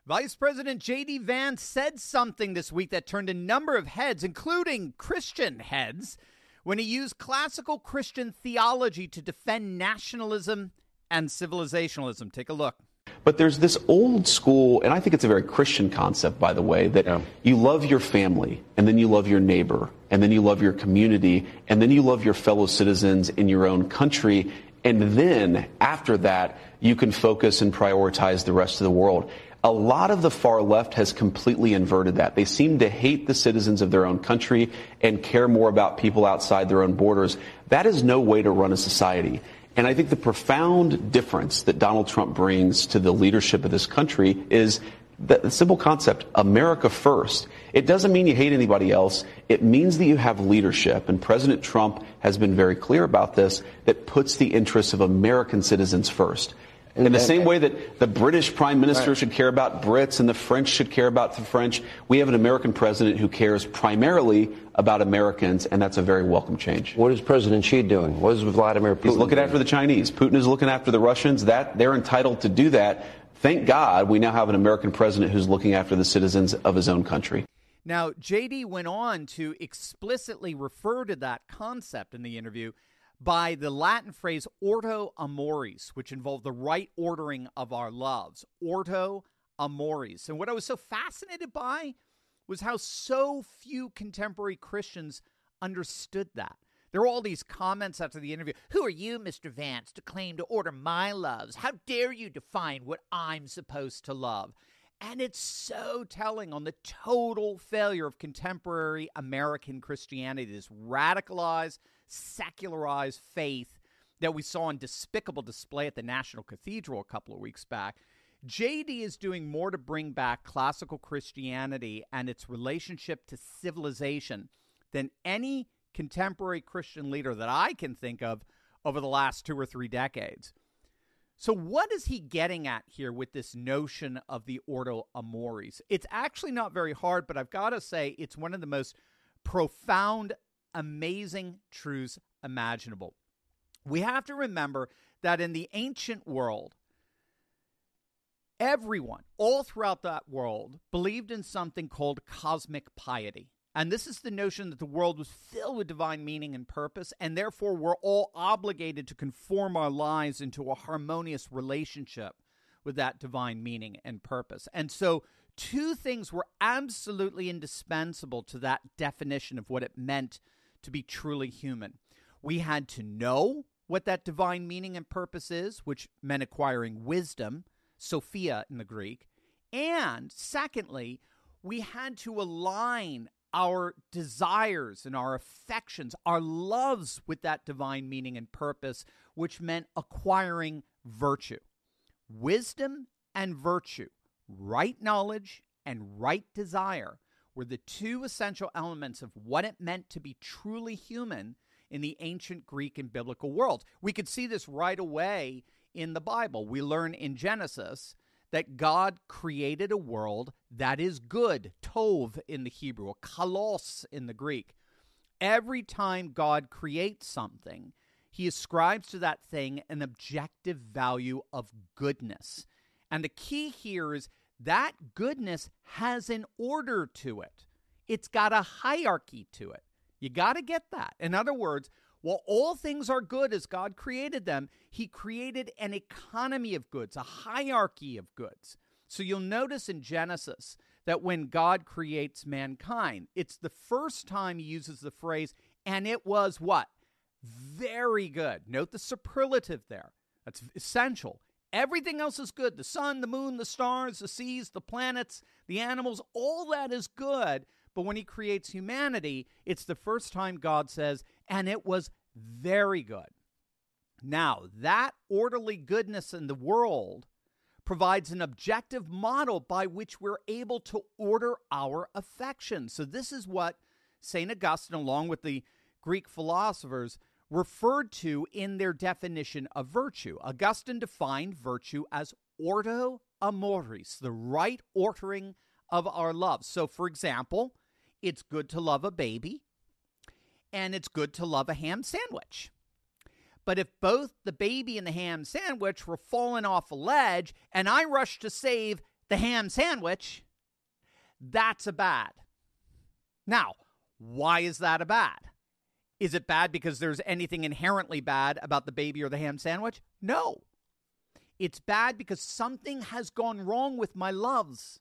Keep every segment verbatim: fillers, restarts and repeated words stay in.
Vice President J D. Vance said something this week that turned a number of heads, including Christian heads, when he used classical Christian theology to defend nationalism and civilizationalism. Take a look. But there's this old school, and I think it's a very Christian concept, by the way, that yeah. you love your family, and then you love your neighbor, and then you love your community, and then you love your fellow citizens in your own country, and then after that, you can focus and prioritize the rest of the world. A lot of the far left has completely inverted that. They seem to hate the citizens of their own country and care more about people outside their own borders. That is no way to run a society. And I think the profound difference that Donald Trump brings to the leadership of this country is the simple concept, America first. It doesn't mean you hate anybody else. It means that you have leadership. And President Trump has been very clear about this, that puts the interests of American citizens first. In the same way that the British Prime Minister right. should care about Brits and the French should care about the French, we have an American president who cares primarily about Americans, and that's a very welcome change. What is President Xi doing? What is Vladimir Putin He's looking doing? after the Chinese. Putin is looking after the Russians. That they're entitled to do that. Thank God we now have an American president who's looking after the citizens of his own country. Now, J D went on to explicitly refer to that concept in the interview by the Latin phrase ordo amoris, which involved the right ordering of our loves. Ordo amoris. And what I was so fascinated by was how so few contemporary Christians understood that. There were all these comments after the interview. Who are you, Mister Vance, to claim to order my loves? How dare you define what I'm supposed to love? And it's so telling on the total failure of contemporary American Christianity, this radicalized, secularized faith that we saw on despicable display at the National Cathedral a couple of weeks back. J D is doing more to bring back classical Christianity and its relationship to civilization than any contemporary Christian leader that I can think of over the last two or three decades. So what is he getting at here with this notion of the ordo amoris? It's actually not very hard, but I've got to say it's one of the most profound, amazing truths imaginable. We have to remember that in the ancient world, everyone, all throughout that world, believed in something called cosmic piety. And this is the notion that the world was filled with divine meaning and purpose, and therefore we're all obligated to conform our lives into a harmonious relationship with that divine meaning and purpose. And so two things were absolutely indispensable to that definition of what it meant to be truly human. We had to know what that divine meaning and purpose is, which meant acquiring wisdom, Sophia in the Greek. And secondly, we had to align our desires and our affections, our loves with that divine meaning and purpose, which meant acquiring virtue. Wisdom and virtue, right knowledge and right desire, were the two essential elements of what it meant to be truly human in the ancient Greek and biblical world. We could see this right away in the Bible. We learn in Genesis that God created a world that is good, tov in the Hebrew, or kalos in the Greek. Every time God creates something, he ascribes to that thing an objective value of goodness. And the key here is that goodness has an order to it. It's got a hierarchy to it. You got to get that. In other words, while all things are good as God created them, he created an economy of goods, a hierarchy of goods. So you'll notice in Genesis that when God creates mankind, it's the first time he uses the phrase, and it was what? Very good. Note the superlative there. That's essential. Everything else is good. The sun, the moon, the stars, the seas, the planets, the animals, all that is good. But when he creates humanity, it's the first time God says, and it was very good. Now, that orderly goodness in the world provides an objective model by which we're able to order our affections. So this is what Saint Augustine, along with the Greek philosophers, referred to in their definition of virtue. Augustine defined virtue as ordo amoris, the right ordering of our love. So, for example, it's good to love a baby, and it's good to love a ham sandwich. But if both the baby and the ham sandwich were falling off a ledge, and I rush to save the ham sandwich, that's a bad. Now, why is that a bad? Is it bad because there's anything inherently bad about the baby or the ham sandwich? No. It's bad because something has gone wrong with my loves.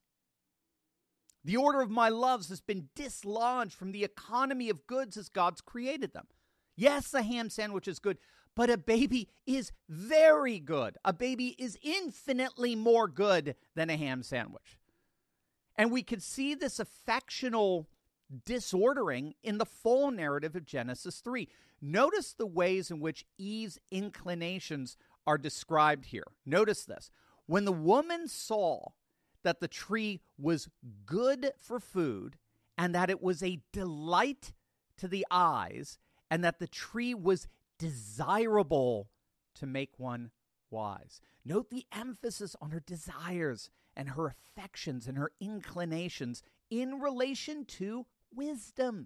The order of my loves has been dislodged from the economy of goods as God's created them. Yes, a ham sandwich is good, but a baby is very good. A baby is infinitely more good than a ham sandwich. And we can see this affectional disordering in the fall narrative of Genesis three. Notice the ways in which Eve's inclinations are described here. Notice this. When the woman saw that the tree was good for food and that it was a delight to the eyes and that the tree was desirable to make one wise. Note the emphasis on her desires and her affections and her inclinations in relation to wisdom.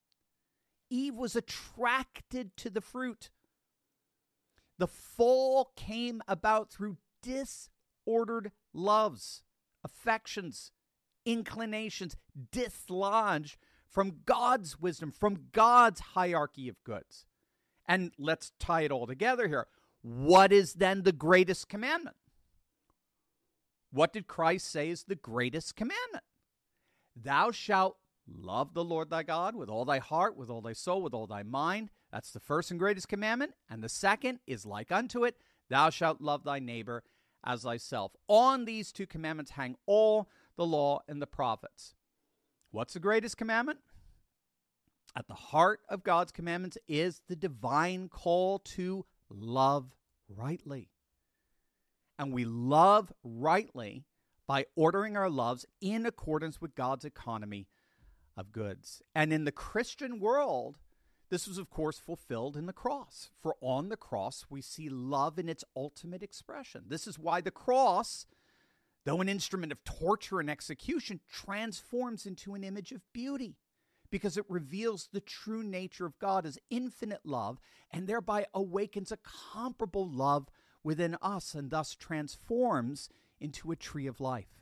Eve was attracted to the fruit. The fall came about through disordered loves, affections, inclinations, dislodged from God's wisdom, from God's hierarchy of goods. And let's tie it all together here. What is then the greatest commandment? What did Christ say is the greatest commandment? Thou shalt love the Lord thy God with all thy heart, with all thy soul, with all thy mind. That's the first and greatest commandment. And the second is like unto it, thou shalt love thy neighbor as thyself. On these two commandments hang all the law and the prophets. What's the greatest commandment? At the heart of God's commandments is the divine call to love rightly. And we love rightly by ordering our loves in accordance with God's economy of goods. And in the Christian world, this was, of course, fulfilled in the cross. For on the cross, we see love in its ultimate expression. This is why the cross, though an instrument of torture and execution, transforms into an image of beauty, because it reveals the true nature of God as infinite love and thereby awakens a comparable love within us and thus transforms into a tree of life.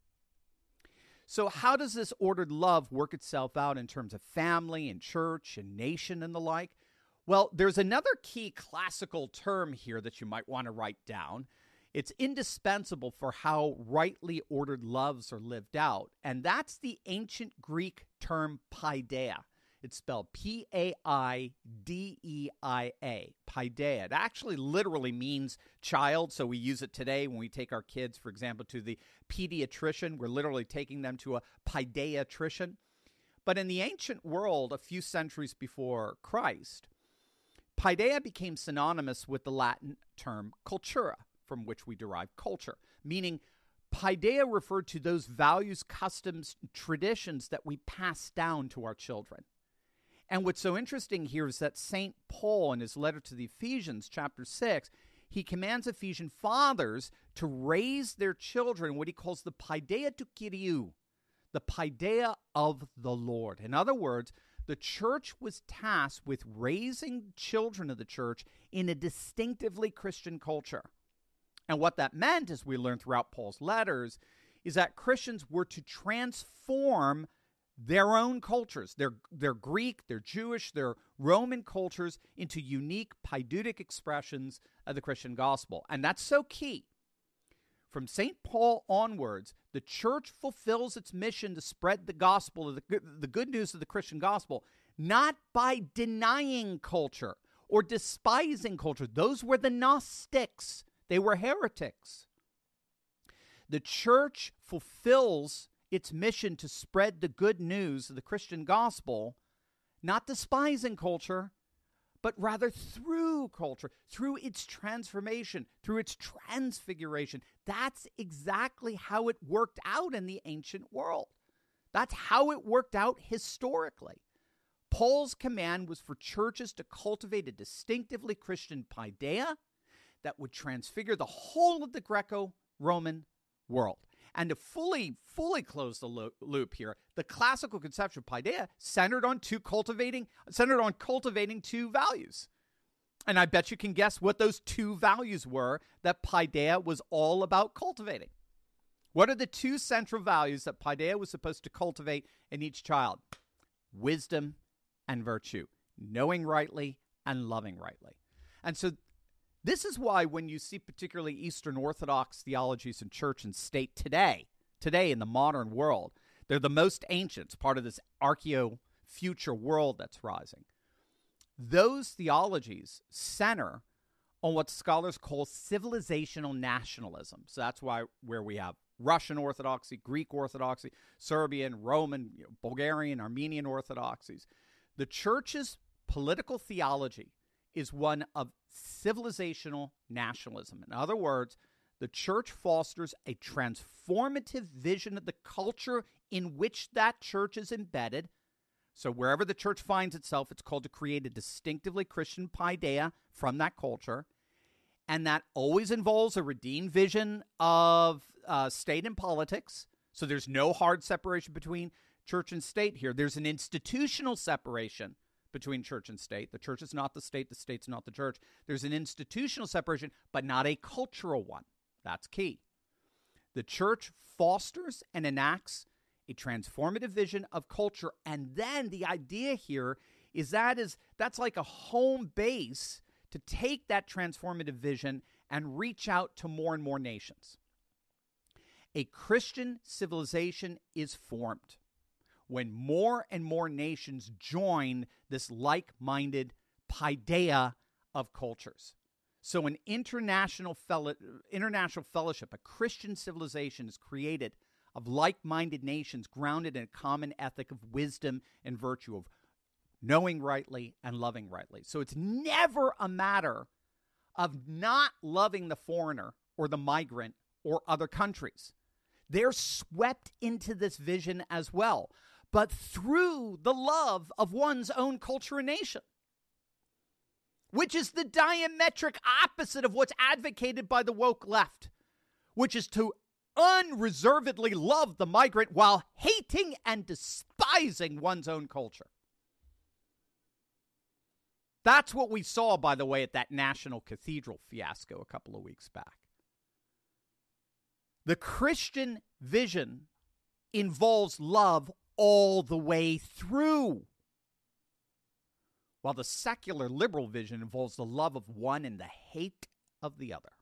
So how does this ordered love work itself out in terms of family and church and nation and the like? Well, there's another key classical term here that you might want to write down. It's indispensable for how rightly ordered loves are lived out, and that's the ancient Greek term paideia. It's spelled P A I D E I A, paideia. It actually literally means child, so we use it today when we take our kids, for example, to the pediatrician. We're literally taking them to a paideatrician. But in the ancient world, a few centuries before Christ, paideia became synonymous with the Latin term cultura, from which we derive culture, meaning paideia referred to those values, customs, traditions that we pass down to our children. And what's so interesting here is that Saint Paul, in his letter to the Ephesians, chapter six, he commands Ephesian fathers to raise their children what he calls the paideia tu Kyriou, the paideia of the Lord. In other words, the church was tasked with raising children of the church in a distinctively Christian culture. And what that meant, as we learn throughout Paul's letters, is that Christians were to transform their own cultures, their, their Greek, their Jewish, their Roman cultures into unique paideutic expressions of the Christian gospel. And that's so key. From Saint Paul onwards, the church fulfills its mission to spread the gospel, of the, the good news of the Christian gospel, not by denying culture or despising culture. Those were the Gnostics. They were heretics. The church fulfills its mission to spread the good news of the Christian gospel, not despising culture, but rather through culture, through its transformation, through its transfiguration. That's exactly how it worked out in the ancient world. That's how it worked out historically. Paul's command was for churches to cultivate a distinctively Christian paideia that would transfigure the whole of the Greco-Roman world. And to fully, fully close the lo- loop here, the classical conception of paideia centered on two cultivating, centered on cultivating two values. And I bet you can guess what those two values were that paideia was all about cultivating. What are the two central values that Paideia was supposed to cultivate in each child? Wisdom and virtue, knowing rightly and loving rightly. And so this is why when you see particularly Eastern Orthodox theologies in church and state today, today in the modern world, they're the most ancient, it's part of this archaeo-future world that's rising. Those theologies center on what scholars call civilizational nationalism. So that's why where we have Russian Orthodoxy, Greek Orthodoxy, Serbian, Roman, you know, Bulgarian, Armenian Orthodoxies. The church's political theology is one of civilizational nationalism. In other words, the church fosters a transformative vision of the culture in which that church is embedded. So wherever the church finds itself, it's called to create a distinctively Christian paideia from that culture. And that always involves a redeemed vision of uh, state and politics. So there's no hard separation between church and state here. There's an institutional separation between church and state. The church is not the state. The state's not the church. There's an institutional separation, but not a cultural one. That's key. The church fosters and enacts a transformative vision of culture. And then the idea here is that is that's like a home base to take that transformative vision and reach out to more and more nations. A Christian civilization is formed when more and more nations join this like-minded paideia of cultures. So an international, fellow, international fellowship, a Christian civilization is created of like-minded nations grounded in a common ethic of wisdom and virtue, of knowing rightly and loving rightly. So it's never a matter of not loving the foreigner or the migrant or other countries. They're swept into this vision as well, but through the love of one's own culture and nation, which is the diametric opposite of what's advocated by the woke left, which is to unreservedly love the migrant while hating and despising one's own culture. That's what we saw, by the way, at that National Cathedral fiasco a couple of weeks back. The Christian vision involves love all the way through, while the secular liberal vision involves the love of one and the hate of the other.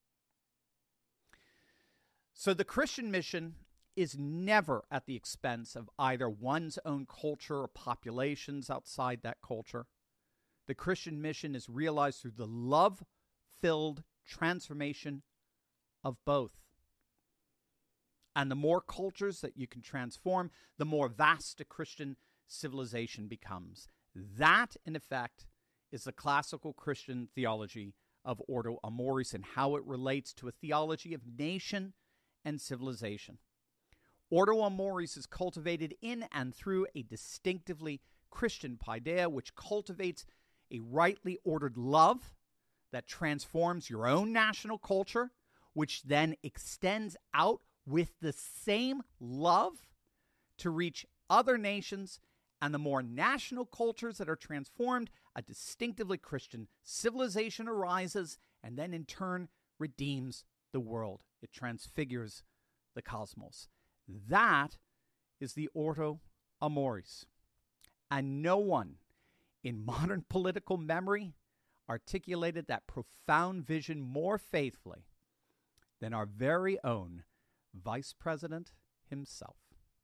So the Christian mission is never at the expense of either one's own culture or populations outside that culture. The Christian mission is realized through the love-filled transformation of both. And the more cultures that you can transform, the more vast a Christian civilization becomes. That, in effect, is the classical Christian theology of Ordo Amoris and how it relates to a theology of nation and civilization. Ordo Amoris is cultivated in and through a distinctively Christian paideia, which cultivates a rightly ordered love that transforms your own national culture, which then extends out with the same love to reach other nations, and the more national cultures that are transformed, a distinctively Christian civilization arises and then in turn redeems the world. It transfigures the cosmos. That is the Ordo Amoris. And no one in modern political memory articulated that profound vision more faithfully than our very own Vice President himself.